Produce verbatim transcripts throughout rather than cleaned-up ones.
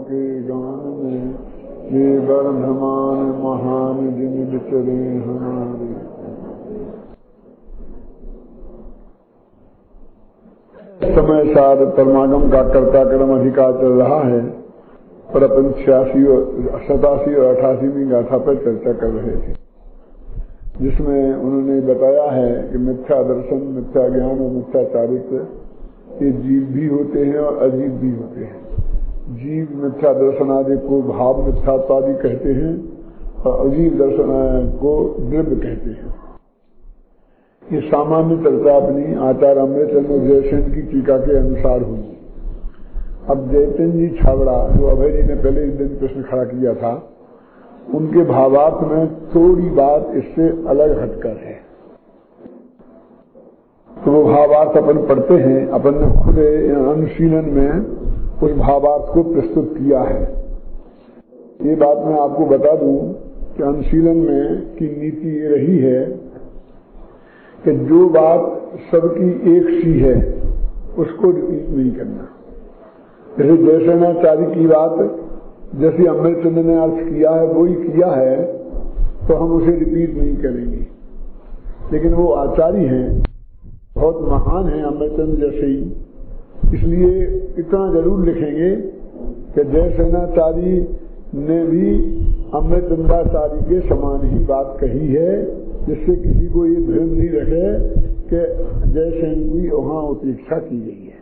के गान में, ये वर्धमान महान जिन विचरे हमारे। समय सार परमागम का कर्ता क्रम अधिकार चल रहा है, पर अपन छियासी और सतासी और अठासीवीं गाथा पर चर्चा कर रहे थे, जिसमें उन्होंने बताया है कि मिथ्या दर्शन, मिथ्या ज्ञान और मिथ्या चारित्र ये जीव भी होते हैं और अजीब भी होते हैं। जीव मिथ्या दर्शन आदि को भाव मिथ्यात्वादि कहते हैं और अजीब दर्शन को द्रव्य कहते हैं। ये सामान्य चर्चा अपनी आचार्य अमृतचंद्र जयसेन की टीका के अनुसार हुई। अब जयचंद जी छाबड़ा, जो अभय जी ने पहले एक दिन प्रश्न खड़ा किया था, उनके भावार्थ में थोड़ी बात इससे अलग हटकर है। तो वो भावार्थ अपन पढ़ते हैं, अपन ने खुद अनुशीलन में उस भावार्थ को प्रस्तुत किया है। ये बात मैं आपको बता दूं कि अनुशीलन में की नीति ये रही है कि जो बात सबकी एक सी है उसको रिपीट नहीं करना। जैसे जयसेनाचार्य की बात जैसे अमृतचंद्र ने अर्थ किया है वो ही किया है, तो हम उसे रिपीट नहीं करेंगे। लेकिन वो आचार्य हैं, बहुत महान हैं अमृतचंद्र जैसे ही, इसलिए इतना जरूर लिखेंगे कि जयसेनाचार्य ने भी अमृतचंद्राचार्य के समान ही बात कही है, जिससे किसी को ये भ्रम नहीं रखे कि जयसेन की वहां उपेक्षा की गई है।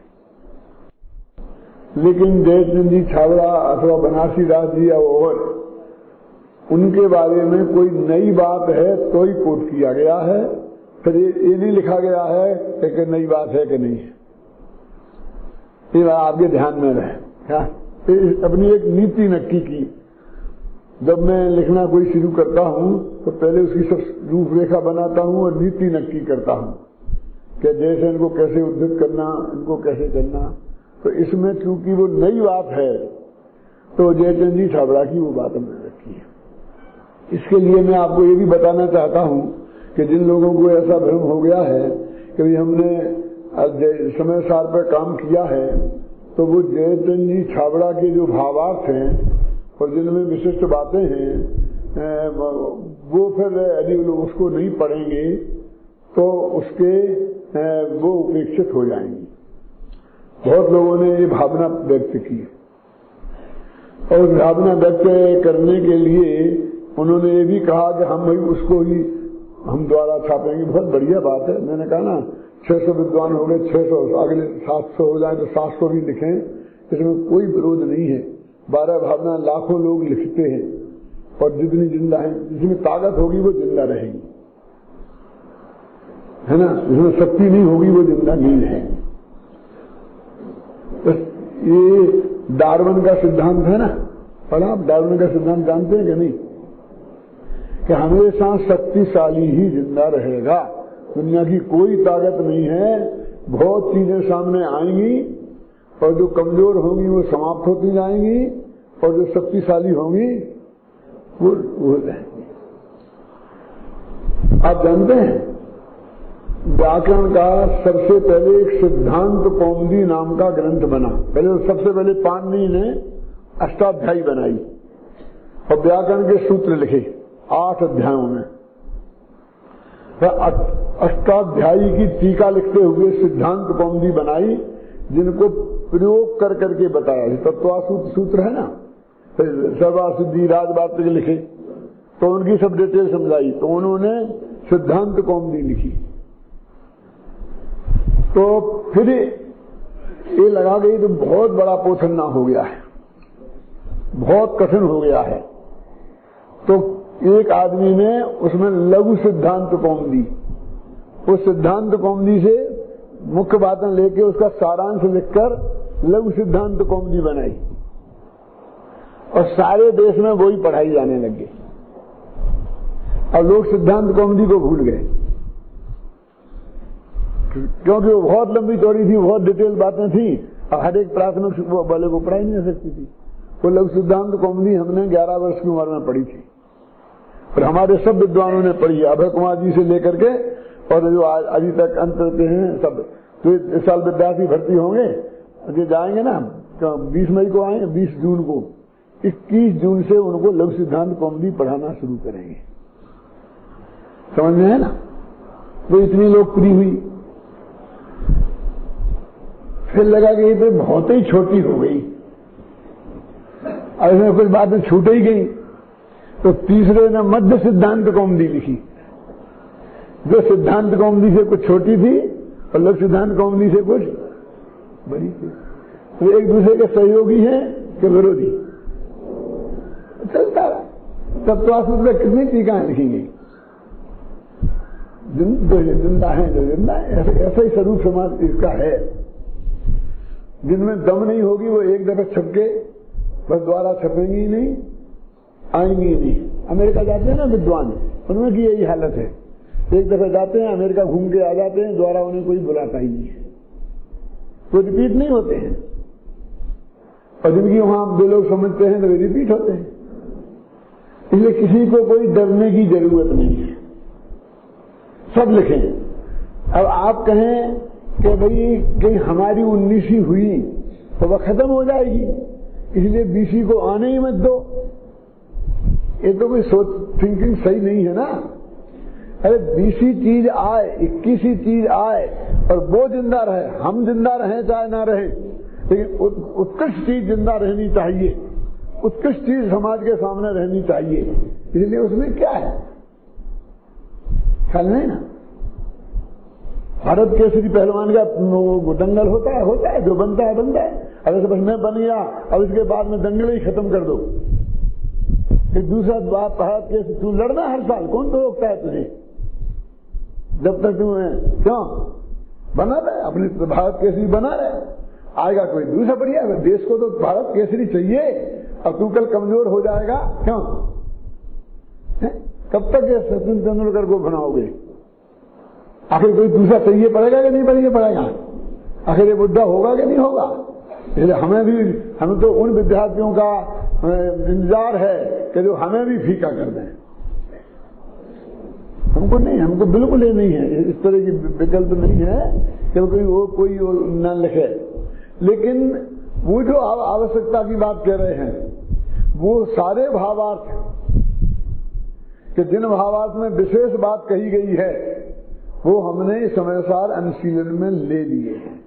लेकिन जयचंद जी छाबड़ा अथवा बनारसी दास जी और उनके बारे में कोई नई बात है तो ही कोट किया गया है, फिर ये नहीं लिखा गया है कि नई बात है कि नहीं है। ये बात आपके ध्यान में रहे। क्या अपनी एक नीति नक्की की, जब मैं लिखना कोई शुरू करता हूं तो पहले उसकी सब रूपरेखा बनाता हूं और नीति नक्की करता हूं कि जैसे इनको कैसे उद्धृत करना, इनको कैसे करना। तो इसमें चूंकि वो नई बात है तो जयचंद जी छाबड़ा की वो बात हमने रखी है। इसके लिए मैं आपको ये भी बताना चाहता हूं कि जिन लोगों को ऐसा भ्रम हो गया है कि हमने समय सार पर काम किया है, तो वो जयचंद जी छाबड़ा के जो भावार्थ हैं और जिनमें विशिष्ट बातें हैं वो फिर यदि लोग उसको नहीं पढ़ेंगे तो उसके वो उपेक्षित हो जाएंगे। बहुत लोगों ने ये भावना व्यक्त की और भावना व्यक्त करने के लिए उन्होंने ये भी कहा कि हम भाई उसको ही हम द्वारा छापेंगे। बहुत बढ़िया बात है। मैंने कहा ना, छह सौ विद्वान हो गए, छह सौ अगले सात सौ हो जाए तो सात सौ भी लिखें, इसमें कोई विरोध नहीं है। बारह भावना लाखों लोग लिखते हैं और जितनी जिंदा है, जिसमें ताकत होगी वो जिंदा रहेगी, है ना। जिसमें शक्ति नहीं होगी वो जिंदा नहीं रहेगी। तो ये डार्विन का सिद्धांत है ना, पढ़ा आप? डार्विन का सिद्धांत जानते हैं कि नहीं? कि हमेशा शक्तिशाली ही जिंदा रहेगा। दुनिया की कोई ताकत नहीं है, बहुत चीजें सामने आएंगी और जो कमजोर होंगी वो समाप्त होती जाएंगी और जो शक्तिशाली होंगी वो हो जाएंगी। आप जानते हैं व्याकरण का सबसे पहले एक सिद्धांत कौमुदी नाम का ग्रंथ बना। पहले सबसे पहले पाणिनि ने अष्टाध्यायी बनाई और व्याकरण के सूत्र लिखे आठ अध्यायों में। अष्टाध्यायी की टीका लिखते हुए सिद्धांत कौमुदी बनाई, जिनको प्रयोग कर करके बताया। तत्वासूत्र सूत्र है ना, सर्वासिद्धि राजवार्तिक लिखे तो उनकी सब डिटेल समझाई, तो उन्होंने सिद्धांत कौमुदी लिखी। तो फिर ये लगा गई तो बहुत बड़ा पोथन्ना हो गया है, बहुत कठिन हो गया है। तो एक आदमी ने उसमें लघु सिद्धांत कौमुदी, उस सिद्धांत कौमुदी से मुख्य बातें लेके उसका सारांश लिखकर लघु सिद्धांत कौमुदी बनाई और सारे देश में वही पढ़ाई जाने लगे और लोग सिद्धांत कौमुदी को भूल गए, क्योंकि वो बहुत लंबी चौड़ी थी, बहुत डिटेल बातें थी और हर एक प्राथमिक वाले को पढ़ाई नहीं सकती थी। वो लघु सिद्धांत कौमुदी हमने ग्यारह वर्ष की उम्र में पढ़ी थी और हमारे सब विद्वानों ने पढ़ी, अभय कुमार जी से लेकर के और जो अभी तक अंत करते हैं सब। तो इस साल विद्यार्थी भर्ती होंगे, जो जाएंगे ना बीस मई को आए, बीस जून को, इक्कीस जून से उनको लघु सिद्धांत कौमुदी पढ़ाना शुरू करेंगे। समझ में है ना? वो इतनी लोकप्रिय हुई। फिर लगा कि ये तो बहुत ही छोटी हो गई, और इसमें कुछ बातें छूट ही गई, तो तीसरे ने मध्य सिद्धांत कौमुदी लिखी, जो सिद्धांत कौमुदी से कुछ छोटी थी और लघु सिद्धांत कौमुदी से कुछ बड़ी थी। तो एक दूसरे के सहयोगी हैं कि विरोधी? चलता रहा। तत्वास्मृत में कितनी टीकाएं लिखी गई, जो जिंदा है जो जिंदा है, ऐसा ही स्वरूप समाज इसका है। जिनमें दम नहीं होगी वो एक दफे छपके बस द्वारा छपेंगी ही नहीं, आएंगी ही नहीं। अमेरिका जाते हैं ना विद्वान, उनमें की यही हालत है, एक दफे जाते हैं अमेरिका, घूम के आ जाते हैं, द्वारा उन्हें कोई बुलाता ही नहीं है, तो रिपीट नहीं होते हैं। और जिनकी वहां दो लोग समझते हैं तो वे रिपीट होते हैं। इसलिए किसी को कोई डरने की जरूरत नहीं है, सब लिखें। अब आप कहें कि भाई कहीं हमारी उन्नीसवीं हुई तो वह खत्म हो जाएगी, इसलिए बीसी को आने ही मत दो, ये तो कोई सोच थिंकिंग सही नहीं है ना। अरे बीसी चीज आए, इक्कीसवीं चीज आए और वो जिंदा रहे, हम जिंदा रहें चाहे ना रहें, लेकिन उत्कृष्ट चीज जिंदा रहनी चाहिए, उत्कृष्ट चीज समाज के सामने रहनी चाहिए। इसलिए उसमें क्या है, ख्याल नहीं ना। भारत केसरी पहलवान का दंगल होता है होता है जो बनता है बनता है। अगर से बस मैं बन गया और इसके बाद में दंगल ही खत्म कर दो, एक दूसरा बात भारत केसरी तू लड़ना हर साल, कौन तो रोकता है तुझे? जब तक तू क्यों बना रहे, अपनी भारत केसरी बना रहे, आएगा कोई दूसरा बढ़िया। देश को तो भारत केसरी चाहिए, अब तू कल कमजोर हो जाएगा क्यों? है? कब तक ये सचिन तेंदुलकर को बनाओगे? आखिर कोई दूसरा चाहिए पड़ेगा कि नहीं पड़ेगा पड़ेगा आखिर ये बुद्धा होगा कि नहीं होगा? इसलिए हमें भी, हमें तो उन विद्यार्थियों का इंतजार है कि जो हमें भी फीका कर दें। हमको नहीं, हमको बिल्कुल ये नहीं है, इस तरह की विकल्प नहीं है कि कोई वो कोई न लिखे। लेकिन वो जो आवश्यकता की बात कह रहे हैं, वो सारे भावार्थ कि जिन भावार्थ में विशेष बात कही गई है वो हमने समयसार अनुशीलन में ले लिए हैं।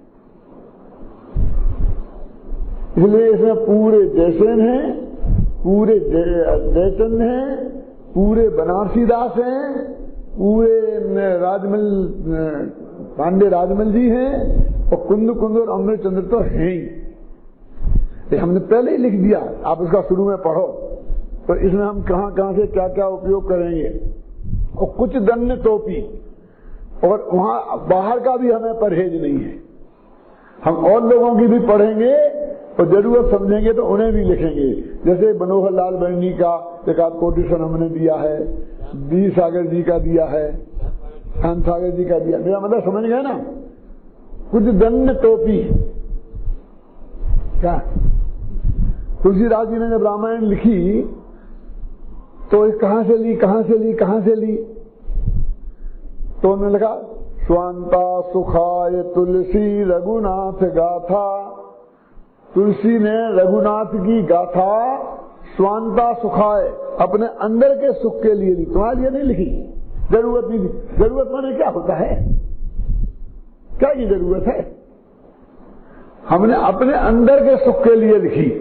इसलिए इसमें पूरे जैसन हैं, पूरे जयचंद हैं, पूरे बनारसी दास हैं, पूरे राजमल पांडे राजमल जी हैं, और कुंद कुंद और अमृत चंद्र तो हैं ही। ये हमने पहले ही लिख दिया, आप उसका शुरू में पढ़ो तो इसमें हम कहां कहां से क्या क्या उपयोग करेंगे। और कुछ दन्य टोपी, और वहां बाहर का भी हमें परहेज नहीं है। हम और लोगों की भी पढ़ेंगे और जरूरत समझेंगे तो उन्हें भी लिखेंगे। जैसे मनोहर लाल बर्नी का एक आध कोटेशन हमने दिया है, बी सागर जी का दिया है, खान सागर जी का दिया। मेरा मतलब समझ गए ना? कुछ दन्य टोपी क्या, तुलसीदास जी ने जब रामायण लिखी तो कहां से ली कहां से ली कहां से ली तो उन्होंने लिखा स्वांता सुखाय तुलसी रघुनाथ गाथा। तुलसी ने रघुनाथ की गाथा स्वांता सुखाय अपने अंदर के सुख के लिए ली, तुम्हारे लिए नहीं लिखी। जरूरत नहीं थी। जरूरत माने क्या होता है, क्या ये जरूरत है? हमने अपने अंदर के सुख के लिए लिखी।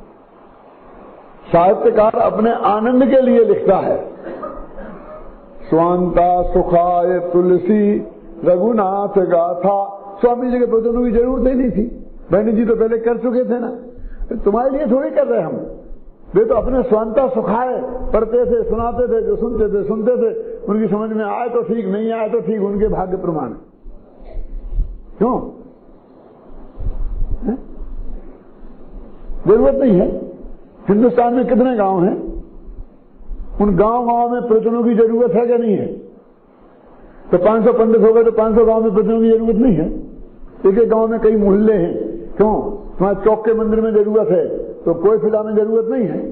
साहित्यकार अपने आनंद के लिए लिखता है। स्वांता सुखाय तुलसी रघुनाथ गाथा। स्वामी जी के प्रवचनों की जरूरत ही नहीं थी, बहनी जी तो पहले कर चुके थे ना, तुम्हारे लिए थोड़ी कर रहे हम। वे तो अपने स्वांता सुखाए पढ़ते थे, सुनाते थे, जो सुनते थे सुनते थे, उनकी समझ में आए तो ठीक, नहीं आए तो ठीक, उनके भाग्य प्रमाण। क्यों है? जरूरत नहीं है। हिंदुस्तान में कितने गांव हैं? उन गांव गांव में प्रवचनों की जरूरत है क्या नहीं है? तो पांच सौ पंडित हो गए तो पांच सौ गांव में प्रवचनों की जरूरत नहीं है। एक एक गांव में कई मोहल्ले हैं। क्यों? तुम्हारे चौक के मंदिर में जरूरत है तो कोई फिला में जरूरत नहीं है।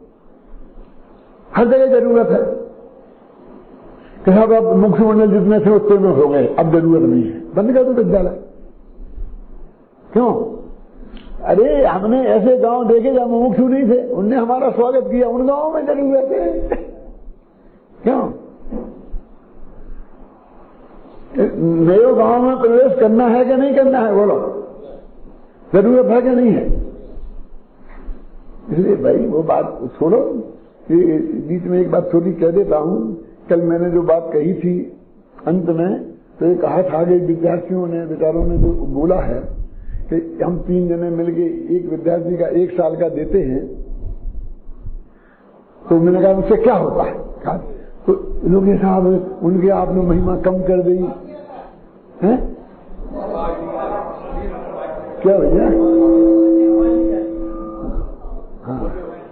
हर जगह जरूरत है। कि साहब अब मुख्यमंडल जितने थे उतने में हो गए, अब जरूरत नहीं है, बंद कर दो विद्यालय। क्यों? अरे हमने ऐसे गांव देखे जहां मुमुक्षु नहीं थे, उनने हमारा स्वागत किया, उन गांवों में चले हुए थे। क्यों? नए गांव में प्रवेश करना है कि नहीं करना है, बोलो, जरूरत है कि नहीं है? इसलिए भाई वो बात छोड़ो। ये बीच में एक बात छोटी कह देता हूं। कल मैंने जो बात कही थी अंत में, तो ये कहा था कि विद्यार्थियों ने, विचारों ने जो बोला है कि हम तीन जने मिलके एक विद्यार्थी का एक साल का देते हैं, तो मैंने कहा उससे क्या होता है? कहा तो लोग साहब उनके आपने महिमा कम कर दी है, क्या भैया? हाँ,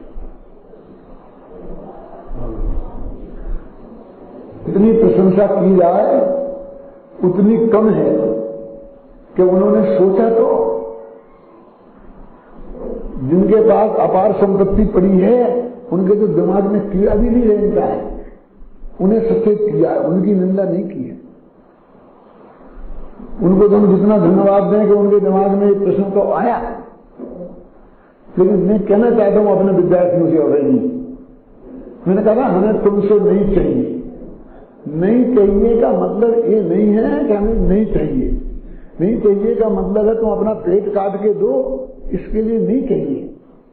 इतनी प्रशंसा की जाए उतनी कम है कि उन्होंने सोचा तो, जिनके पास अपार संपत्ति पड़ी है उनके तो दिमाग में कीड़ा भी नहीं रहता है, उन्हें सचेत किया, उनकी निंदा नहीं की है। उनको तो हम जितना धन्यवाद दें कि उनके दिमाग में एक प्रश्न तो आया। लेकिन मैं कहना चाहता हूं अपने विद्यार्थियों से, ऑलरेडी मैंने कहा हमें तुमसे नहीं चाहिए। नहीं चाहिए का मतलब ये नहीं है कि हमें नहीं चाहिए। नहीं चाहिए का मतलब है तुम अपना पेट काट के दो, इसके लिए नहीं चाहिए।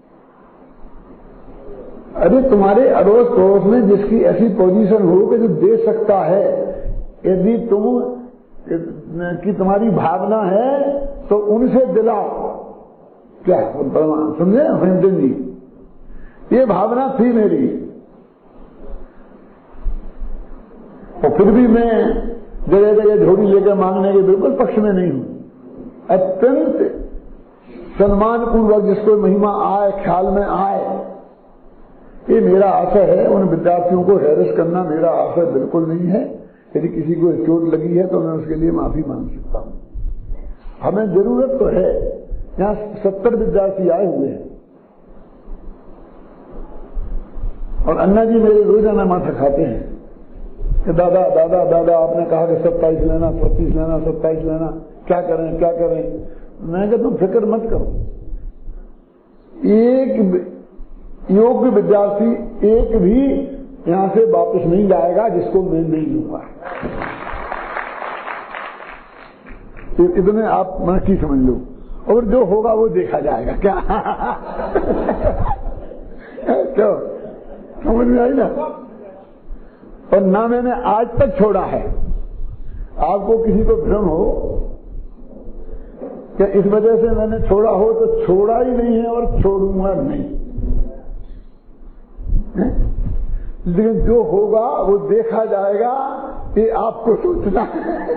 अरे तुम्हारे अड़ोस पड़ोस में जिसकी ऐसी पोजीशन हो कि जो दे सकता है, यदि तुम की तुम्हारी भावना है तो उनसे दिलाओ। क्या समझे हेमचंद जी? ये भावना थी मेरी, और फिर भी मैं जगह जगह झोली लेकर मांगने के बिल्कुल पक्ष में नहीं हूं। अत्यंत सम्मान पूर्वक जिसको महिमा आए, ख्याल में आए, ये मेरा आशय है। उन विद्यार्थियों को हैरस करना मेरा आशय बिल्कुल नहीं है। यदि किसी को चोट लगी है तो मैं उसके लिए माफी मांग सकता हूं। हमें जरूरत तो है, यहां सत्तर विद्यार्थी आए हुए हैं और अन्ना जी मेरे रोजाना माथा खाते हैं कि दादा दादा दादा आपने कहा कि सत्ताईस लेना, पच्चीस लेना, सत्ताईस लेना, क्या करें क्या करें? मैं कहता तुम फिक्र मत करो। एक योग्य विद्यार्थी एक भी यहां से वापस नहीं जाएगा जिसको मैं नहीं लूंगा। इतने आप मैं की समझ लो, और जो होगा वो देखा जाएगा। क्या क्यों समझ में आई ना? और ना मैंने आज तक छोड़ा है। आपको किसी को भ्रम हो कि इस वजह से मैंने छोड़ा हो, तो छोड़ा ही नहीं है और छोड़ूंगा नहीं। लेकिन जो होगा वो देखा जाएगा, ये आपको सोचना है।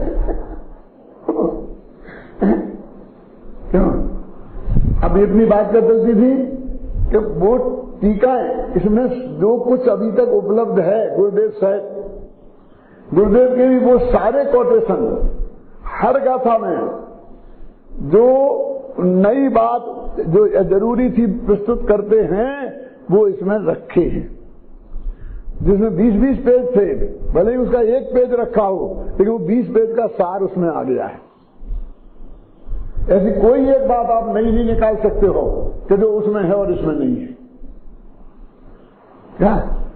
क्यों? अब इतनी बात कर चलती थी कि वो टीका है, इसमें जो कुछ अभी तक उपलब्ध है गुरुदेव साहब, गुरुदेव के भी वो सारे कोटेशन हर गाथा में जो नई बात जो जरूरी थी प्रस्तुत करते हैं वो इसमें रखे हैं। जिसमें बीस बीस पेज थे, भले ही उसका एक पेज रखा हो, लेकिन वो बीस पेज का सार उसमें आ गया है। ऐसी कोई एक बात आप नई नहीं निकाल सकते हो कि जो उसमें है और इसमें नहीं है। क्या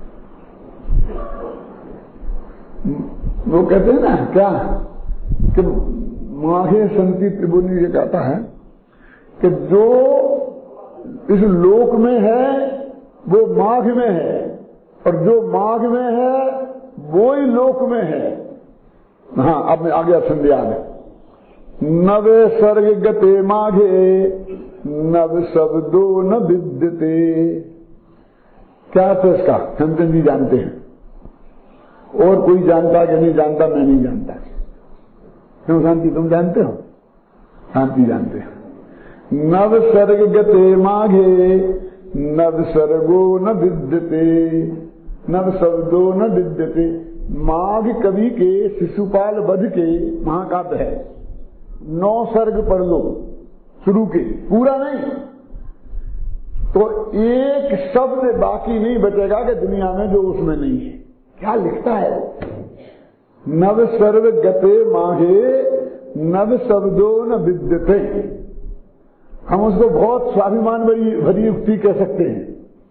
वो कहते हैं ना, क्या कि माघे संति त्रिभुवनी ये कहता है कि जो इस लोक में है वो माघ में है, और जो माघ में है वो ही लोक में है। हाँ, अब मैं आ गया संध्या में। नव सर्ग गते माघे नव शब्दो न विद्यते। क्या तो इसका हेमचंद जी जानते हैं, और कोई जानता कि नहीं जानता मैं नहीं जानता। क्यों शांति, तुम जानते हो? शांति जानते हो। नव सर्ग गते माघे नव सर्गो न विद्यते, नव शब्दो न विद्यते। माघ कवि के शिशुपाल वध के महाकाव्य है। नौ सर्ग पढ़ लो शुरू के, पूरा नहीं तो एक शब्द बाकी नहीं बचेगा कि दुनिया में जो उसमें नहीं है। क्या लिखता है? नव सर्व गते माघे नव शब्दो न विद्यते। हम उसको बहुत स्वाभिमान भरी भरी युक्ति कह सकते हैं।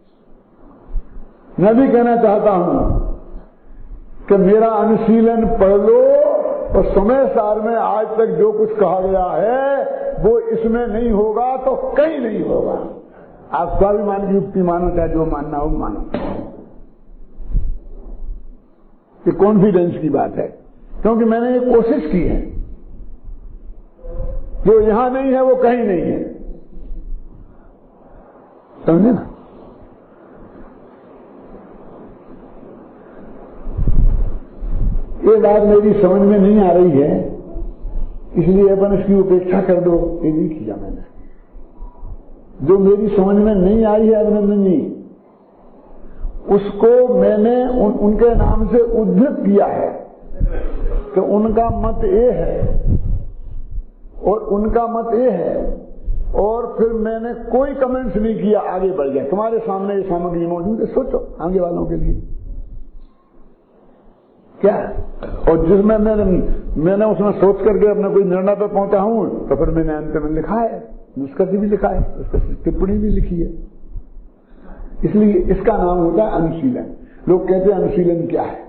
मैं भी कहना चाहता हूं कि मेरा अनुशीलन पढ़ लो और समय सार में आज तक जो कुछ कहा गया है वो इसमें नहीं होगा तो कहीं नहीं होगा। आप स्वाभिमान की युक्ति मानो, चाहे जो मानना हो मानो, ये कॉन्फिडेंस की बात है, क्योंकि मैंने ये कोशिश की है। जो यहां नहीं है वो कहीं नहीं है, समझे ना। ये बात मेरी समझ में नहीं आ रही है, इसलिए अपन इसकी उपेक्षा कर दो, ये नहीं किया मैंने। जो मेरी समझ में नहीं आई है अभिनंदन जी, उसको मैंने उन, उनके नाम से उद्धृत किया है कि उनका मत ये है और उनका मत ये है, और फिर मैंने कोई कमेंट्स नहीं किया, आगे बढ़ गया। तुम्हारे सामने ये सामग्री मौजूद है, सोचो आगे वालों के लिए क्या है। और जिसमें मैंने मैंने उसमें सोच करके अपने कोई निर्णय पर पहुंचा हूं, तो फिर मैंने अंत में लिखा है, निष्कर्ष भी लिखा है, उसका टिप्पणी भी लिखी है। इसलिए इसका नाम होता है अनुशीलन। लोग कहते हैं अनुशीलन क्या है,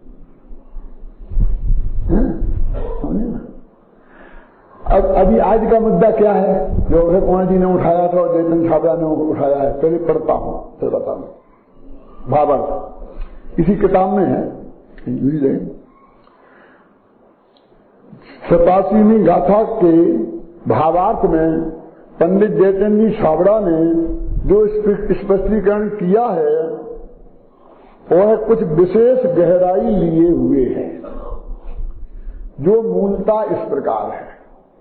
समझे ना। अब अभी आज का मुद्दा क्या है जो है कुमार जी ने उठाया था और जयचंद छाबड़ा ने उठाया है, पहले पढ़ता हूं फिर बताऊं। भावार्थ इसी किताब में है, सतासीवीं गाथा के भावार्थ में पंडित जयचंद जी छाबड़ा ने जो स्पष्टीकरण किया है वह कुछ विशेष गहराई लिए हुए है, जो मूलता इस प्रकार है।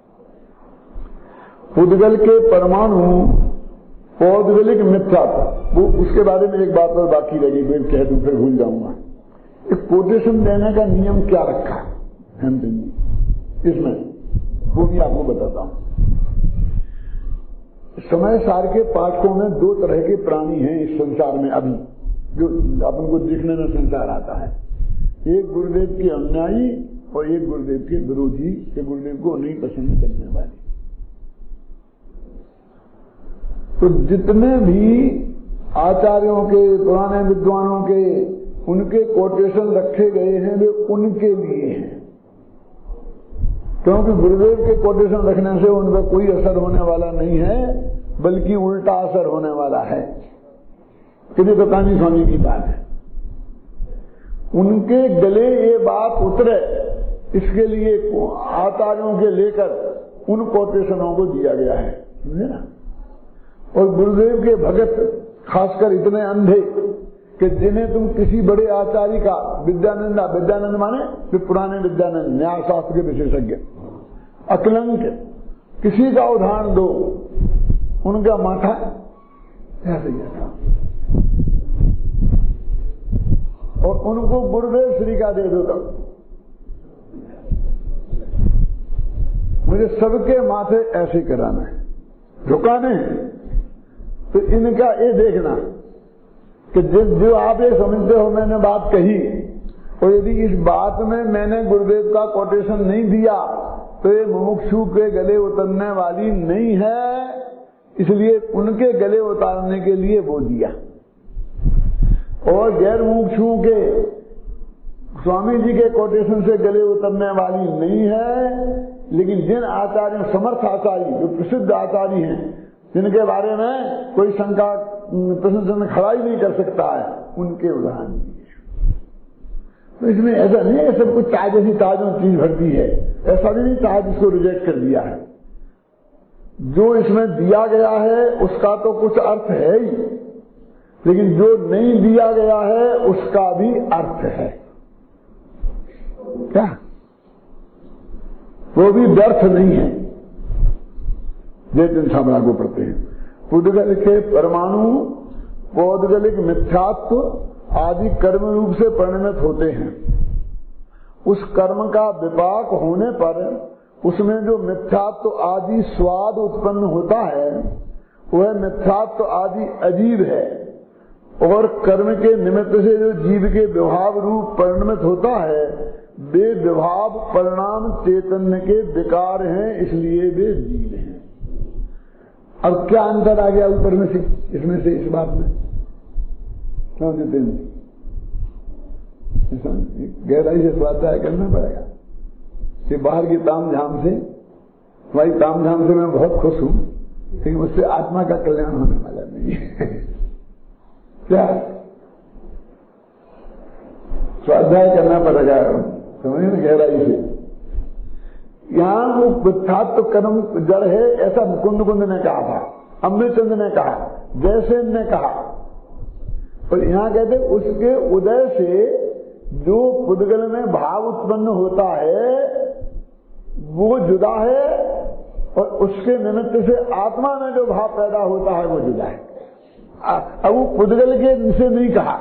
पुद्गल के परमाणु पौद्गलिक मिथ्यात्व, वो उसके बारे में एक बात और बाकी रही, मैं कह दूं फिर भूल जाऊंगा। एक कोटेशन देने का नियम क्या रखा है हेमचंद जी इसमें, वो भी आपको बताता हूं। समय सार के पाठकों में दो तरह के प्राणी हैं इस संसार में अभी, जो अपन को देखने में संसार आता है। एक गुरुदेव के अनुयायी और एक गुरुदेव के विरोधी, के गुरुदेव को नहीं पसंद करने वाले। तो जितने भी आचार्यों के, पुराने विद्वानों के, उनके कोटेशन रखे गए हैं वे उनके लिए हैं, क्योंकि गुरुदेव के कोटेशन रखने से उन पर कोई असर होने वाला नहीं है, बल्कि उल्टा असर होने वाला है। किसी दत्तानी स्वामी की बात है, उनके गले ये बात उतरे, इसके लिए आचार्यों के लेकर उन कोटेशनों को दिया गया है, समझे ना। और गुरुदेव के भगत खासकर इतने अंधे कि जिन्हें तुम किसी बड़े आचार्य का, विद्यानंद, विद्यानंद माने जो पुराने विद्यानंद, न्याय शास्त्र के विशेषज्ञ, अकलंक, किसी का उदाहरण दो, उनका माथा ऐसे जैसा, और उनको गुरुदेव श्री का दे दो, तब मुझे सबके माथे ऐसे कराना है, झुकाने। तो इनका ये देखना कि जिस जो आप ये समझते हो मैंने बात कही, और यदि इस बात में मैंने गुरुदेव का कोटेशन नहीं दिया तो ये मुमुक्षु के गले उतरने वाली नहीं है, इसलिए उनके गले उतारने के लिए वो दिया। और गैर मुमुक्षुओं के स्वामी जी के कोटेशन से गले उतरने वाली नहीं है, लेकिन जिन आचार्यों, समर्थ आचार्य, जो प्रसिद्ध आचार्य हैं, जिनके बारे में कोई शंका प्रश्न खड़ा ही नहीं कर सकता है, उनके उदाहरण दिए। तो इसमें ऐसा नहीं है सब कुछ ताज ही ताजों चीज भरती है, ऐसा भी नहीं ताज इसको रिजेक्ट कर दिया है। जो इसमें दिया गया है उसका तो कुछ अर्थ है ही, लेकिन जो नहीं दिया गया है उसका भी अर्थ है। क्या वो भी व्यर्थ नहीं है। जयचंद छाबड़ा को पढ़ते हैं। पुद्गल के परमाणु पौद्गलिक मिथ्यात्व आदि कर्म रूप से परिणत होते हैं। उस कर्म का विपाक होने पर उसमें जो मिथ्यात्व आदि स्वाद उत्पन्न होता है वह मिथ्यात्व आदि अजीब है, और कर्म के निमित्त से जो जीव के विभाव रूप परिणमित होता है वे विभाव परिणाम चैतन्य के विकार हैं, इसलिए वे जीव हैं। अब क्या अंतर आ गया ऊपर में से, इसमें से इस बात में? क्यों नितिन? गहराई से स्वाध्याय करना पड़ेगा। कि बाहर की ताम झाम से, भाई ताम झाम से मैं बहुत खुश हूं, लेकिन उससे आत्मा का कल्याण होने वाला नहीं है। क्या स्वाध्याय करना पड़ेगा, समझे ना, गहराई से। यहां वो विख्यात तो कर्म जड़ है, ऐसा कुंद कुंद ने कहा था, अमृतचंद ने कहा, जयसेन ने कहा। और यहां कहते उसके उदय से जो पुद्गल में भाव उत्पन्न होता है वो जुदा है, और उसके निमित्त से आत्मा में जो भाव पैदा होता है वो जुदा है। अब वो पुद्गल के से नहीं कहा,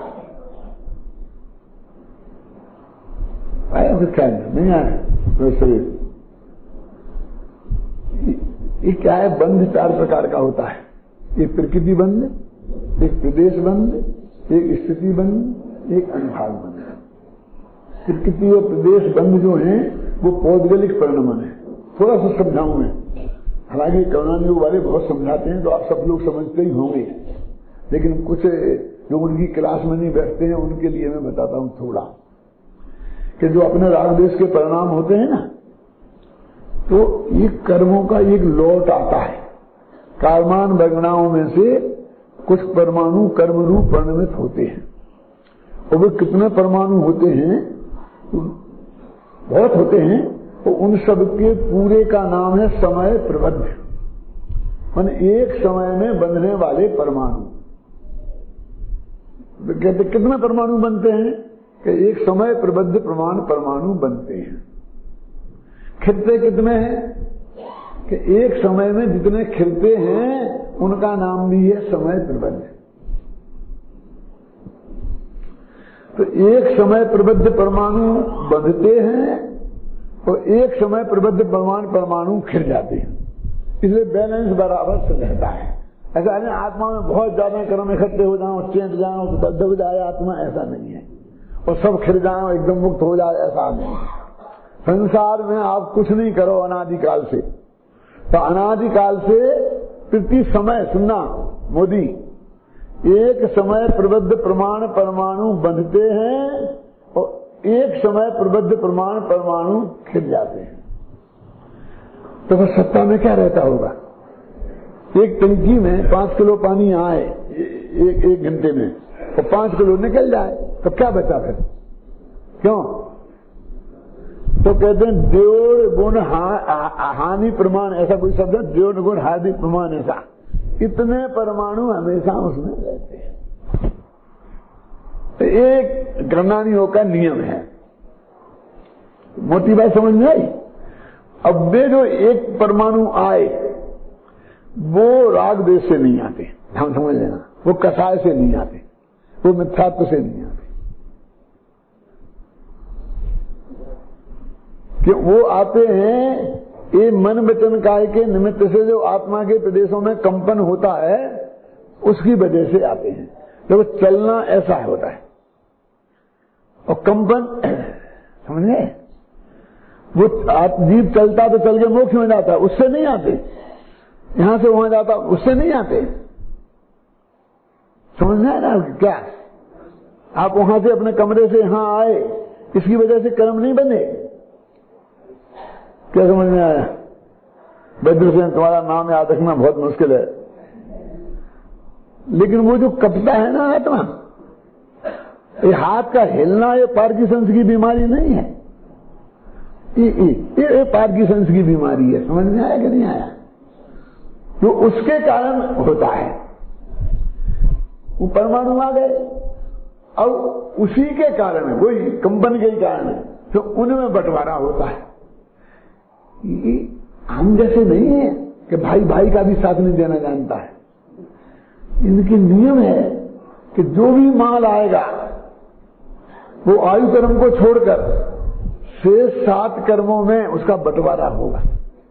आया क्या नहीं आया वैसे। ये क्या है, बंध चार प्रकार का होता है। एक प्रकृति बंध, एक प्रदेश बंध, एक स्थिति बंध, एक अनुभाग बंध। प्रकृति और प्रदेश बंध जो है वो पौद्गलिक परिणमन है। थोड़ा सा समझाऊं मैं, हालांकि करुणानियोग वाले बहुत समझाते हैं तो आप सब लोग समझते ही होंगे, लेकिन कुछ जो उनकी क्लास में नहीं बैठते हैं उनके लिए मैं बताता हूं थोड़ा, कि जो अपने राग देश के परिणाम होते हैं ना, तो ये कर्मों का एक लौट आता है। कर्मान वर्गणाओं में से कुछ परमाणु कर्म रूप परिणमित होते हैं, और वो कितने परमाणु होते हैं, बहुत होते हैं। तो उन सब के पूरे का नाम है समय प्रबद्ध, मान एक समय में बंधने वाले परमाणु। कहते कितने परमाणु बनते हैं कि एक समय प्रबद्ध प्रमाण परमाणु बनते हैं। खिलते कितने हैं कि एक समय में जितने खिलते हैं उनका नाम भी है समय प्रबद्ध। तो एक समय प्रबद्ध परमाणु बंधते हैं और एक समय प्रबद्ध परमाणु परमाणु खिल जाते हैं, इसलिए बैलेंस बराबर से रहता है। ऐसा नहीं आत्मा में बहुत ज्यादा कर्म इकट्ठे हो जाओ, चेंट जाओ तो बद्ध हो जाए आत्मा, ऐसा नहीं है। और सब खिल जाओ एकदम मुक्त हो जाए, ऐसा नहीं है। संसार में आप कुछ नहीं करो अनादिकाल से, तो अनादिकाल से प्रति समय, सुनना मोदी, एक समय प्रबद्ध प्रमाण परमाणु बंधते हैं और एक समय प्रबद्ध प्रमाण परमाणु खिल जाते हैं। तो वह सत्ता में क्या रहता होगा? एक टंकी में पांच किलो पानी आए एक एक घंटे में और पांच किलो निकल जाए तो क्या बचा फिर? क्यों? तो कहते हैं द्योड़ गुण हा, हानि प्रमाण, ऐसा कोई शब्द है, द्योड़ गुण हानि प्रमाण, ऐसा इतने परमाणु हमेशा उसमें रहते हैं। तो एक गणनानियों का नियम है, मोटी बात समझ में आई। अब वे जो एक परमाणु आए वो राग देश से नहीं आते, हम समझ लेना, वो कसाय से नहीं आते, वो मिथ्यात्व से नहीं आते, कि वो आते हैं ये मन वचन काय के निमित्त से जो आत्मा के प्रदेशों में कंपन होता है उसकी वजह से आते हैं। तो चलना ऐसा होता है और कंपन, समझे, वो जीव चलता तो चल के मोक्ष में जाता है, उससे नहीं आते। यहां से वहां जाता, उससे नहीं आते। समझना है ना क्या? आप वहां से अपने कमरे से यहां आए, इसकी वजह से कर्म नहीं बने। क्या समझ में आया? बद्र से तुम्हारा नाम याद रखना बहुत मुश्किल है, लेकिन वो जो कपता है ना आत्मा, ये हाथ का हिलना, ये पार्किंसंस की बीमारी नहीं है, ये, ये, ये पार्किंसंस की बीमारी है। समझ में आया कि नहीं आया? तो उसके कारण होता है। वो परमाणु आ गए और उसी के कारण, वही कंपन के कारण तो उनमें बंटवारा होता है। ये हम जैसे नहीं है कि भाई भाई का भी साथ नहीं देना जानता है। इनके नियम है कि जो भी माल आएगा वो आयु कर्म को छोड़कर शेष सात कर्मों में उसका बंटवारा होगा।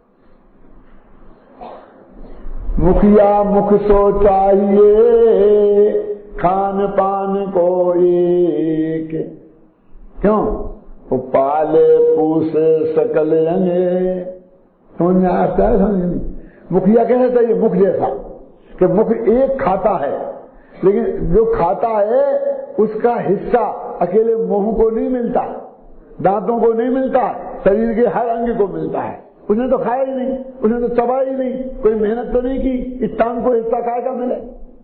मुखिया मुख सो चाहिए, खान पान को एक, क्यों? वो पाले पूसे सकल अंगे। समझ में आता है? समझ नहीं? मुखिया कैसा चाहिए? मुख जैसा, कि मुख एक खाता है, लेकिन जो खाता है उसका हिस्सा अकेले मुंह को नहीं मिलता, दांतों को नहीं मिलता, शरीर के हर अंग को मिलता है। उसने तो खाया ही नहीं, उसने तो चबाया ही नहीं, कोई मेहनत तो नहीं की, इस टांग को हिस्सा खाए का मिले।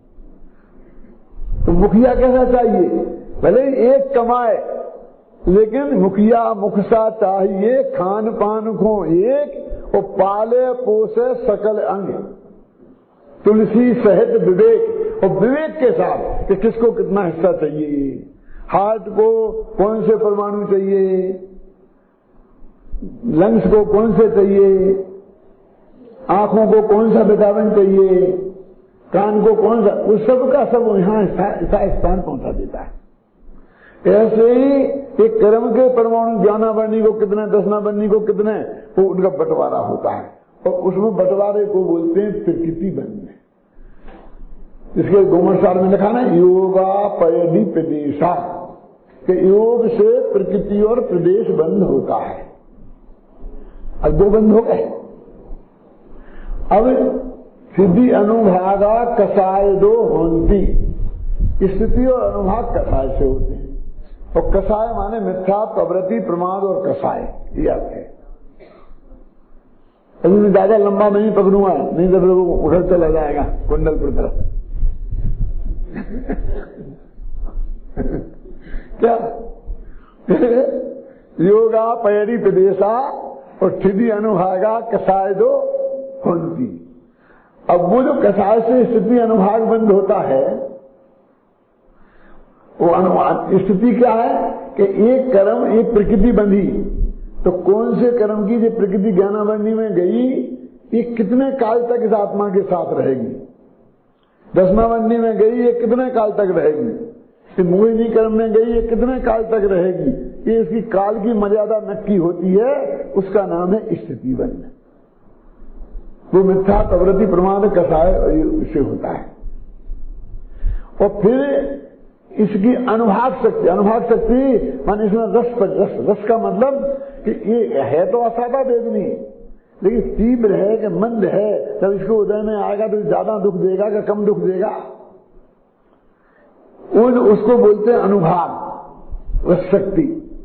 तो मुखिया कैसा चाहिए? भले ही एक कमाए, लेकिन मुखिया मुख सा चाहिए, खान पान को एक, और पाले पोसे सकल अंग, तुलसी सहित विवेक, और विवेक के साथ कि किसको कितना हिस्सा चाहिए, हार्ट को कौन से परमाणु चाहिए, लंग्स को कौन से चाहिए, आंखों को कौन सा विटामिन चाहिए, कान को कौन सा, उस सब का सब यहां स्थान पहुंचा देता है। ऐसे ही एक कर्म के परमाणु ज्ञाना वर्णी को कितने, दसना वर्णी को कितने, वो उनका बंटवारा होता है, और उसमें बंटवारे को बोलते हैं प्रकृति बंध। इसके गोमरसार में लिखा ना, योगा पयदी प्रदेशा, कि योग से प्रकृति और प्रदेश बंद होता है। अब दो बंद हो गए। अब सिद्धि अनुभागा कसाय दो होती, स्थिति और अनुभाग कसाय से होते हैं, और कसाय माने मिथ्या, प्रवृत्ति, प्रमाद और कसाय, ये अर्थ है। अभी मैं ज्यादा लंबा नहीं पकड़ूंगा, नहीं तो लोग उधर चला जाएगा कुंडलपुर तरफ। क्या योगा पैरी प्रदेशा और स्थिति अनुभागा कसाय दो होती। अब वो जो कसाय से स्थिति अनुभाग बंद होता है, वो अनुभाग स्थिति क्या है कि एक कर्म एक प्रकृति बंधी, तो कौन से कर्म की जो प्रकृति ज्ञानावरणी में गई, ये कितने काल तक इस आत्मा के साथ रहेगी, दसनावरणी में गई, ये कितने काल तक रहेगी, मोहिनी कर्म में गई, ये कितने काल तक रहेगी, ये इसकी काल की मर्यादा नक्की होती है, उसका नाम है स्थिति बंध। वो मिथ्या, प्रवृत्ति, प्रमाद, कसाय से होता है। और फिर इसकी अनुभाग शक्ति, अनुभाग शक्ति मान इसमें रस, रस रस का मतलब कि ये है तो असाधा वेदनी, लेकिन तीव्र है कि मंद है, जब इसको उदय में आएगा तो ज्यादा दुख देगा कि कम दुख देगा, उन उसको बोलते हैं अनुभाग, रस शक्ति।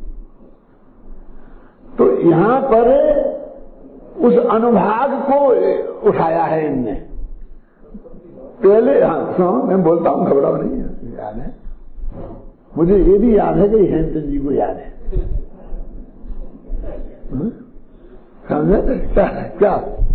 तो यहां पर उस अनुभाग को उठाया है इनने। पहले हाँ सुनो, मैं बोलता हूं, घबराओ नहीं, याद है मुझे, ये भी याद है कि हेमचंद जी को याद है। समझे क्या, क्या?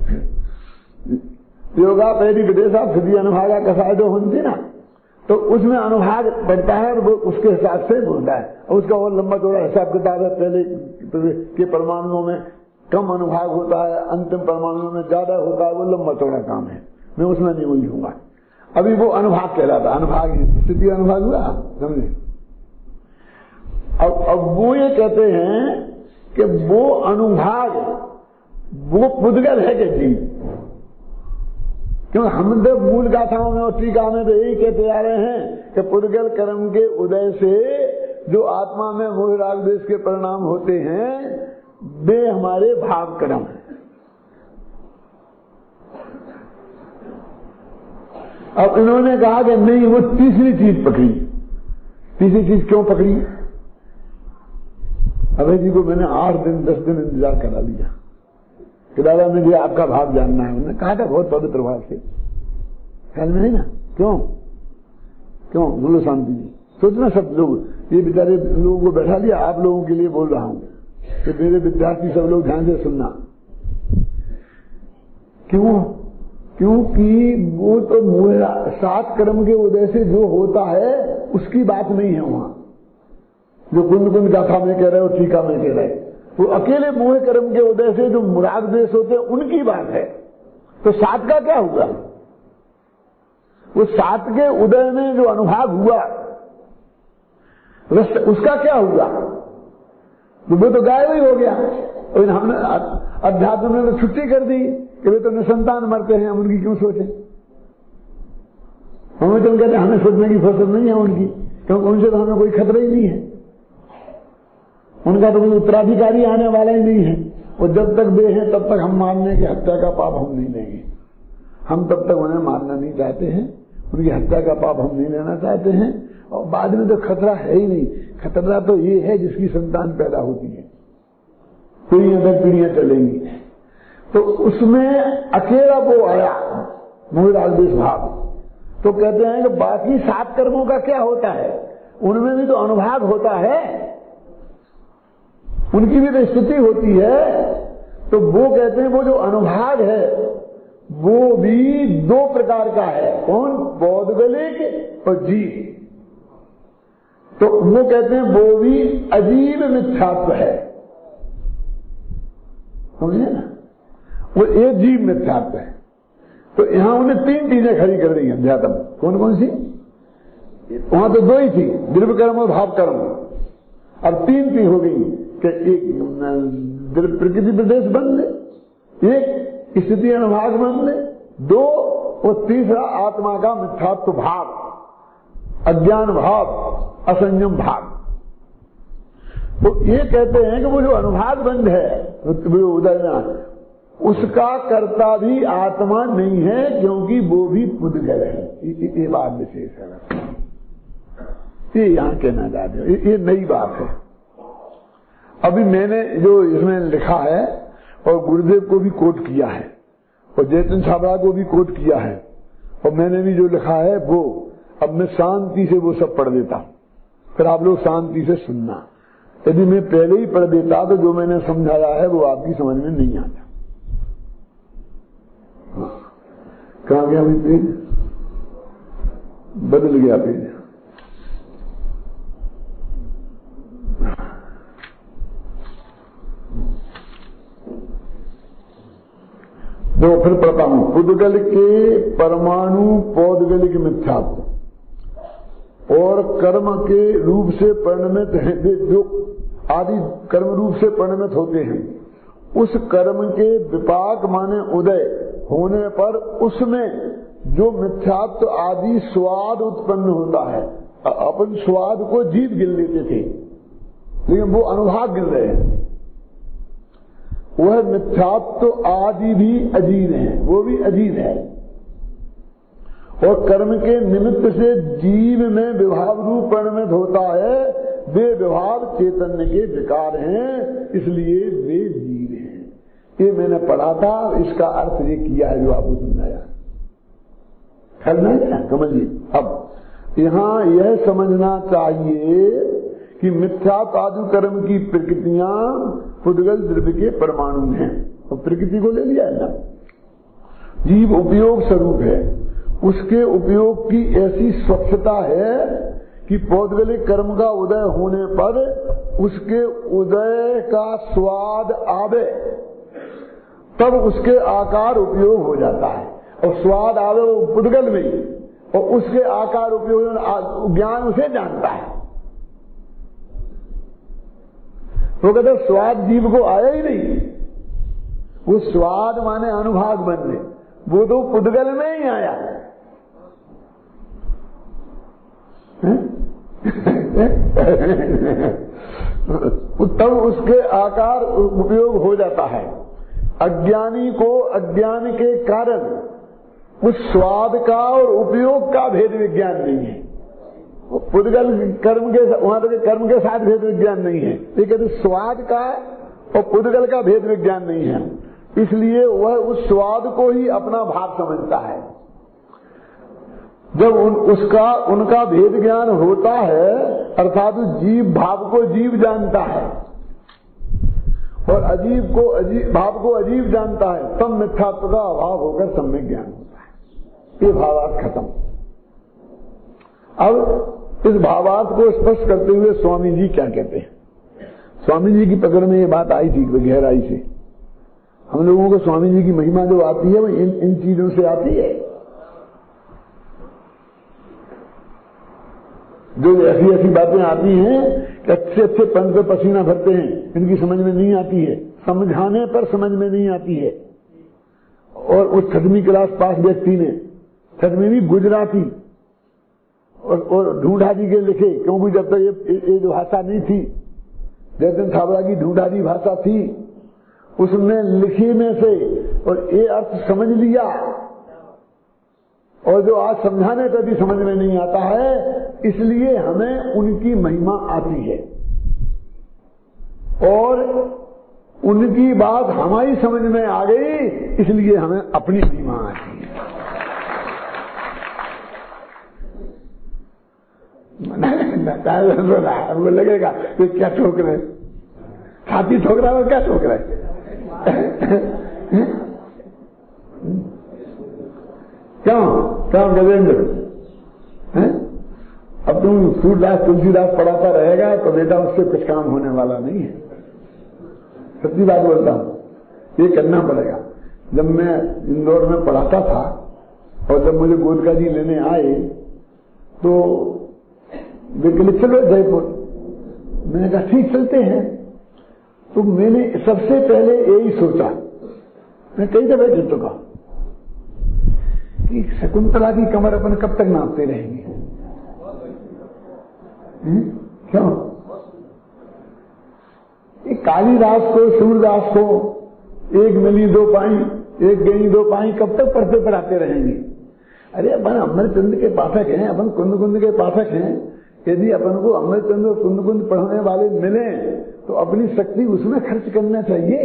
योगा पहली विदेशा फिर अनुभागा कसाय दो होती ना, तो उसमें अनुभाग बढ़ता है और वो उसके हिसाब से बोलता है, और उसका और लंबा चौड़ा हिसाब किताब है। पहले के परमाणुओं में कम अनुभाग होता है, अंतिम परमाणुओं में ज्यादा होता है, वो लंबा चौड़ा काम है, मैं उसमें नहीं उलझूंगा। अभी वो अनुभाग कहलाता, अनुभाग स्थिति अनुभाग हुआ, समझे। अब अब वो ये कहते हैं कि वो अनुभाग वो पुद्गल है कि जीव, क्यों हम तो मूल गाथाओं में और टीका में तो यही कहते आ रहे हैं कि पुद्गल कर्म के उदय से जो आत्मा में मोह राग द्वेष के परिणाम होते हैं, वे हमारे भाव कर्म है। अब इन्होंने कहा कि नहीं, वो तीसरी चीज पकड़ी। तीसरी चीज क्यों पकड़ी? अभय जी को मैंने आठ दिन दस दिन इंतजार करा लिया कि दादा मुझे आपका भाव जानना है। उन्होंने कहा था बहुत पवित्र भाव से, ख्याल में नहीं ना, क्यों क्यों बोलो शांति जी, सोचना सब लोग, ये बेचारे लोगों को बैठा लिया, आप लोगों के लिए बोल रहा हूं कि मेरे विद्यार्थी सब लोग ध्यान से सुनना। क्यों? क्योंकि वो तो मोह सात कर्म के उदय से जो होता है उसकी बात नहीं है वहां, जो कुंद कुंद गाथा में कह रहे हो, टीका में कह रहे, वो अकेले मोह कर्म के उदय से जो मुराद देश होते हैं उनकी बात है। तो सात का क्या हुआ? वो सात के उदय में जो अनुभाग हुआ उसका क्या हुआ? वो तो गायब ही हो गया। और हमने अध्यात्म ने तो छुट्टी कर दी कि वे तो निसंतान मरते हैं, हम उनकी क्यों सोचें। हमें तो कहते हैं हमें सोचने की फुर्सत नहीं है उनकी, क्योंकि उनसे तो हमें कोई खतरा ही नहीं है, उनका तो कोई उत्तराधिकारी आने वाला ही नहीं है। और जब तक वे हैं तब तक हम मानने की हत्या का पाप हम नहीं लेंगे। हम तब तक उन्हें मारना नहीं चाहते हैं, उनकी हत्या का पाप हम नहीं लेना चाहते हैं, और बाद में तो खतरा है ही नहीं। खतरा तो ये है जिसकी संतान पैदा होती है, पीढ़ियां दर पीढ़ियां चलेंगी। तो उसमें अकेला वो आया मोहरागदेश भाव। तो कहते हैं कि बाकी सात कर्मों का क्या होता है, उनमें भी तो अनुभाग होता है, उनकी भी तो स्थिति होती है। तो वो कहते हैं वो जो अनुभाग है वो भी दो प्रकार का है। कौन? पौद्गलिक और जीव। तो वो कहते हैं वो भी अजीब मिथ्यात्व है, समझे ना, वो एक जीव मिथ्यात्व है। तो यहां उन्हें तीन चीजें खड़ी कर दी अध्यात्म। कौन कौन सी? वहां तो दो ही थी, द्रव्य कर्म और भाव कर्म। अब तीन ती हो गई कि एक प्रकृति प्रदेश बन ले, एक स्थिति अनुभाग बन ले, दो और तीसरा आत्मा का मिथ्यात्व भाव, अज्ञान भाव, असंयम भाव। तो ये कहते हैं कि वो जो अनुभाग बंध है उदय, उसका कर्ता भी आत्मा नहीं है, क्योंकि वो भी पुद्गल है। ये बात विशेष है, ये यहां कहना चाहते हो, ये नई बात है। अभी मैंने जो इसमें लिखा है और गुरुदेव को भी कोट किया है और जयचंद छाबड़ा को भी कोट किया है और मैंने भी जो लिखा है वो, अब मैं शांति से वो सब पढ़ देता हूं, फिर आप लोग शांति से सुनना। यदि मैं पहले ही पढ़ देता तो जो मैंने समझाया है वो आपकी समझ में नहीं आता। कहां गया अभी पेज? बदल गया पेज। तो फिर पढ़ता हूं। पुद्गल के परमाणु पौद्गलिक मिथ्यात्व और कर्म के रूप से परिणमित हैं, जो आदि कर्म रूप से परिणमित होते हैं, उस कर्म के विपाक माने उदय होने पर उसमें जो मिथ्यात्व आदि स्वाद उत्पन्न होता है। अपन स्वाद को जीव गिन लेते थे, लेकिन वो अनुभाग गिन रहे हैं। वह मिथ्यात्व आदि भी अजीब है, वो भी अजीब है। और कर्म के निमित्त से जीव में विभाव रूप परिणमित होता है, वे विभाव चैतन्य के विकार हैं, इसलिए वे जीव हैं। ये मैंने पढ़ा था, इसका अर्थ ये किया है जो आपको समझाया। करना है ना, समझिए। अब यहां यह समझना चाहिए कि मिथ्यात्व आदि कर्म की प्रकृतियां पुद्गल द्रव्य के परमाणु हैं। तो प्रकृति को ले लिया है ना, जीव उपयोग स्वरूप है, उसके उपयोग की ऐसी स्वच्छता है कि पौद्गलिक कर्म का उदय होने पर उसके उदय का स्वाद आवे, तब उसके आकार उपयोग हो जाता है। और स्वाद आवे वो पुद्गल में ही, और उसके आकार उपयोग ज्ञान उसे जानता है। वो कहते स्वाद जीव को आया ही नहीं, वो स्वाद माने अनुभाग बनने, वो तो पुद्गल में ही आया है। तब उसके आकार उपयोग हो जाता है। अज्ञानी को अज्ञान के कारण उस स्वाद का और उपयोग का भेद विज्ञान नहीं है। पुद्गल कर्म के वहां तक कर्म के साथ भेद विज्ञान नहीं है, लेकिन स्वाद का और पुद्गल का भेद विज्ञान नहीं है, इसलिए वह उस स्वाद को ही अपना भाव समझता है। जब उन, उसका उनका भेद ज्ञान होता है, अर्थात जीव भाव को जीव जानता है और अजीब को अजीब भाव को अजीब जानता है, तब मिथ्यात्व का अभाव होकर सम्यक ज्ञान होता है। ये भावार्थ खत्म। अब इस भावार्थ को स्पष्ट करते हुए स्वामी जी क्या कहते हैं। स्वामी जी की पकड़ में ये बात आई थी गहराई से। हम लोगों को स्वामी जी की महिमा जो आती है वो इन इन चीजों से आती है, जो ऐसी ऐसी बातें आती हैं कि अच्छे अच्छे पंथ पे पसीना भरते हैं, इनकी समझ में नहीं आती है, समझाने पर समझ में नहीं आती है। और उस छठवीं क्लास पास व्यक्ति ने, छठवीं भी गुजराती और, और ढूंढाजी के लिखे, क्योंकि जब तक ये, ये जो भाषा नहीं थी, जयचंद छाबड़ा की ढूंढाजी भाषा थी, उसने लिखी में से और ये अर्थ समझ लिया और जो आज समझाने पर भी समझ में नहीं आता है, इसलिए हमें उनकी महिमा आती है और उनकी बात हमारी समझ में आ गई, इसलिए हमें अपनी महिमा आती है। वो लगेगा कि क्या ठोक रहे, छाती ठोक रहा है और क्या ठोक रहे। क्यों क्यों गजेंद्र, अब तुम सूरदास तुलसीदास पढ़ाता रहेगा तो बेटा उससे कुछ काम होने वाला नहीं है। सच्ची बात बोलता हूं, ये करना पड़ेगा। जब मैं इंदौर में पढ़ाता था और जब मुझे गोदका जी लेने आए तो वे कहले चलो जयपुर। मैंने कहा ठीक चलते हैं। तो मैंने सबसे पहले यही सोचा, मैं कई दफे कह चुका कि शकुंतला की कमर अपन कब तक नापते रहेंगे? क्यों? एक कालिदास को, सूरदास को एक मिली दो पाई, एक गई दो पाई कब तक पढ़ते पढ़ाते रहेंगे? अरे अपन अमरचंद के पाठक हैं, अपन कुंद कुंद के पाठक हैं। यदि अपन को अमरचंद और कुंद कुंद पढ़ने वाले मिले तो अपनी शक्ति उसमें खर्च करना चाहिए।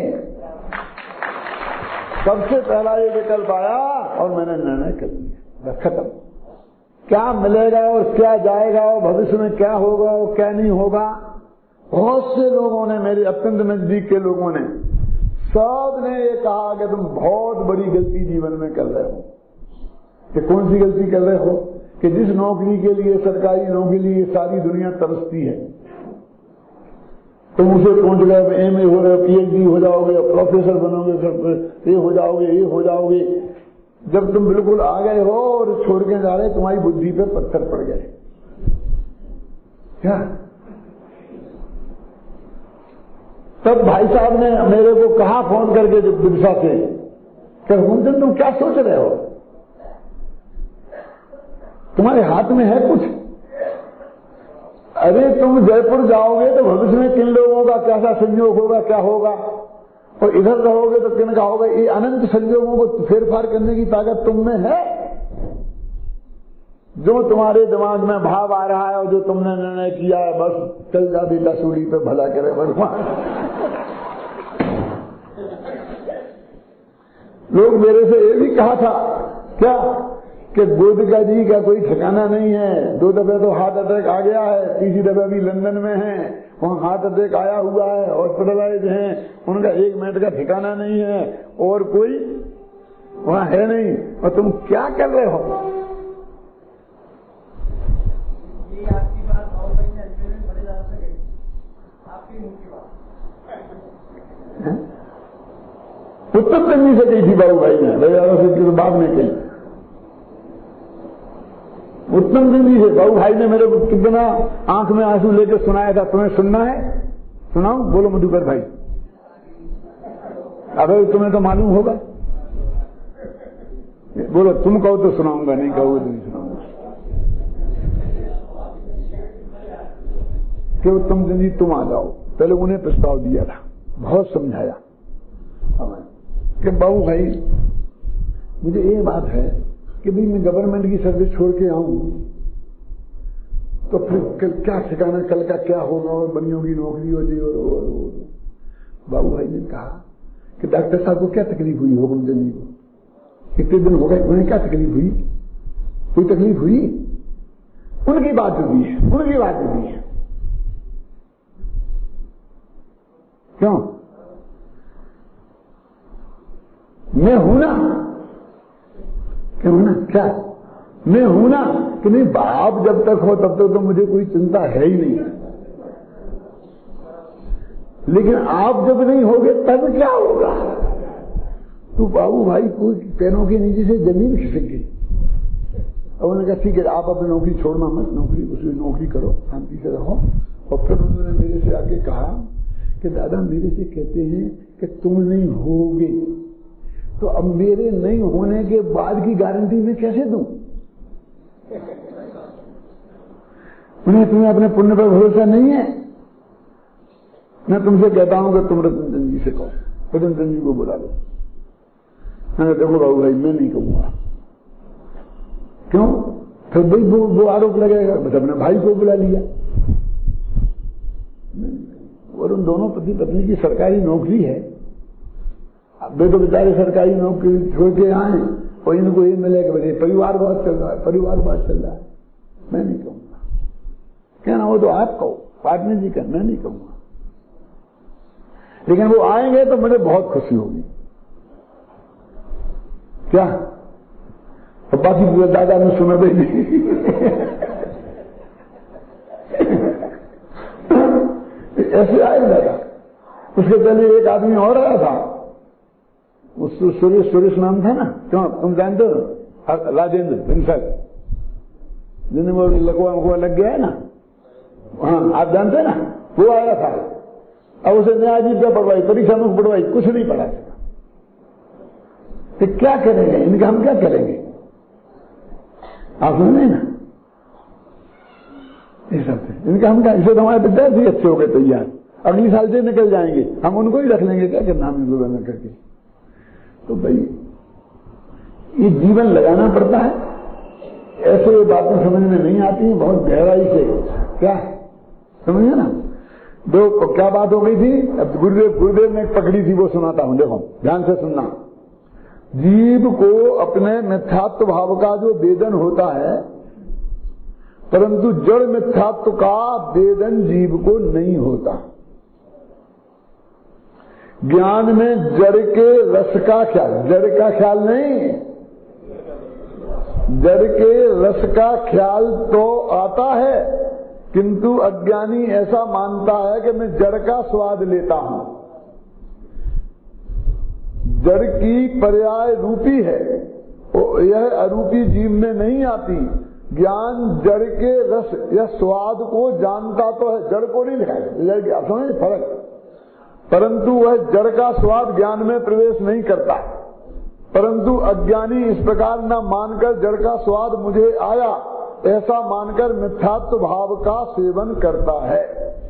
सबसे पहला ये विकल्प आया और मैंने निर्णय कर लिया, खत्म। क्या मिलेगा और क्या जाएगा और भविष्य में क्या होगा और क्या नहीं होगा, बहुत से लोगों ने, मेरे अत्यंत नजदीक के लोगों ने, सब ने ये कहा कि तुम बहुत बड़ी गलती जीवन में कर रहे हो। कि कौन सी गलती कर रहे हो? कि जिस नौकरी के लिए, सरकारी नौकरी के लिए सारी दुनिया तरसती है, तुम उसे पहुंच गए, एम ए हो रहे हो, पीएचडी हो जाओगे, प्रोफेसर बनोगे, ये हो जाओगे, ये हो जाओगे। जब तुम बिल्कुल आ गए हो और छोड़ के जा रहे, तुम्हारी बुद्धि पे पत्थर पड़ गए। क्या? तब भाई साहब ने मेरे को कहा फोन करके विदिशा से कि हुनचंद तुम क्या सोच रहे हो? तुम्हारे हाथ में है कुछ? अरे तुम जयपुर जाओगे तो भविष्य में किन लोगों का कैसा संयोग होगा, क्या होगा, और इधर रहोगे तो किन का होगा। ये अनंत संयोगों को फेरफार करने की ताकत तुम में है। जो तुम्हारे दिमाग में भाव आ रहा है और जो तुमने निर्णय किया है, बस चल जा बेटा, सूली पे भला करे भगवान। लोग मेरे से ये भी कहा था क्या कि गोदका जी का कोई ठिकाना नहीं है। दो दफे तो हार्ट अटैक आ गया है, तीसरी दफे भी लंदन में है, वहां हार्ट अटैक आया हुआ है, हॉस्पिटलाइज हैं, उनका एक मिनट का ठिकाना नहीं है और कोई वहां है नहीं, और तुम क्या कर रहे हो? ये आपकी बात बहुत बड़ी में बड़े ज्यादा से गई, आपकी मुंह की बात उत्तम करनी से कही थी बाबू भाई ने, भैया से बाद में कही। उत्तम जिंदगी से बाबू भाई ने मेरे को कितना आंख में आंसू लेकर सुनाया था। तुम्हें सुनना है? सुनाओ, बोलो मधुकर भाई। अबे तुम्हें तो मालूम होगा, बोलो। तुम कहो तो सुनाऊंगा, नहीं कहोगे तो नहीं सुनाऊंगा। कि उत्तम जिंदगी तुम आ जाओ। पहले उन्हें प्रस्ताव दिया था, बहुत समझाया कि बाबू भाई मुझे ये बात है कि भाई मैं गवर्नमेंट की सर्विस छोड़ के आऊं तो फिर क्या ठिकाना, कल का क्या होगा, और बनियों की नौकरी हो जाए। और, और, और बाबू भाई ने कहा कि डॉक्टर साहब को क्या तकलीफ हुई हो हुनचंद जी को? इतने दिन हो गए, उन्हें क्या तकलीफ हुई? कोई तकलीफ हुई? उनकी बात हुई है, उनकी बात हुई है। क्यों? मैं हूं ना, क्या हूं ना? क्या मैं हूं ना कि नहीं? बाप जब तक हो तब तक तो मुझे कोई चिंता है ही नहीं, लेकिन आप जब नहीं होगे तब क्या होगा? तो बाबू भाई को पैरों के नीचे से जमीन खिसक गई। और उन्होंने कहा ठीक है, आप अपनी नौकरी छोड़ना मत, नौकरी उसी नौकरी करो, शांति से रहो। और फिर उन्होंने मेरे से आके कहा कि दादा मेरे से कहते हैं कि तुम नहीं होगे, तो अब मेरे नहीं होने के बाद की गारंटी मैं कैसे दूं? उन्हें तुम्हें अपने पुण्य पर भरोसा नहीं है? मैं तुमसे कहता हूं कि तुम रतनचंद जी से कहो, रतनचंद जी को बुला लो। मैंने देखो बाबू भाई मैं नहीं कहूंगा, क्यों? फिर भाई वो, वो आरोप लगेगा बस अपने भाई को बुला लिया। और उन दोनों पति पत्नी की सरकारी नौकरी है, वे तो बेचारे सरकारी नौकरी छोड़ के आए और इनको ये मिलेगा बड़े परिवारवाद चल रहा है, परिवारवाद चल रहा है। मैं नहीं कहूंगा, कहना वो तो आप कहो, पार्टनर जी का, मैं नहीं कहूंगा। लेकिन वो आएंगे तो मुझे बहुत खुशी होगी। क्या? और बाकी पूरे दादा ने सुना दे ऐसे आए दादा। उसके पहले एक आदमी और आया था, उस सुरेश सुरेश नाम था ना, क्यों तुम जानते हो? राजेंद्र प्रिंसर, जिन्हें वो लकवा मकवा लग गया है ना, हाँ आप जानते हैं ना, वो आया था। अब उसे न्यायाधीश का पढ़वाई, परीक्षा में पढ़वाई, कुछ नहीं पढ़ा सका। तो क्या करेंगे इनका, हम क्या करेंगे? आप सुने ना ये सब थे इनका, हम क्या, इसे तो हमारे विद्यार्थी अच्छे हो गए तैयार, अगली साल से निकल जाएंगे, हम उनको ही रख लेंगे, क्या करना हम इनको बना करके। तो भाई ये जीवन लगाना पड़ता है, ऐसे ये बातें समझ में नहीं आती हैं बहुत गहराई से। क्या समझिए ना, दो क्या बात हो गई थी? अब गुरुदेव गुरुदेव ने पकड़ी थी, वो सुनाता हूं, देखो ध्यान से सुनना। जीव को अपने मिथ्यात्व भाव का जो वेदन होता है, परंतु जड़ मिथ्यात्व का वेदन जीव को नहीं होता। ज्ञान में जड़ के रस का ख्याल, जड़ का ख्याल नहीं, जड़ के रस का ख्याल तो आता है, किंतु अज्ञानी ऐसा मानता है कि मैं जड़ का स्वाद लेता हूं। जड़ की पर्याय रूपी है, यह अरूपी जीव में नहीं आती। ज्ञान जड़ के रस या स्वाद को जानता तो है, जड़ को नहीं लिखा है, जड़ की आप समझे फर्क, परंतु वह जड़ का स्वाद ज्ञान में प्रवेश नहीं करता। परंतु अज्ञानी इस प्रकार न मानकर जड़ का स्वाद मुझे आया ऐसा मानकर मिथ्यात्व भाव का सेवन करता है।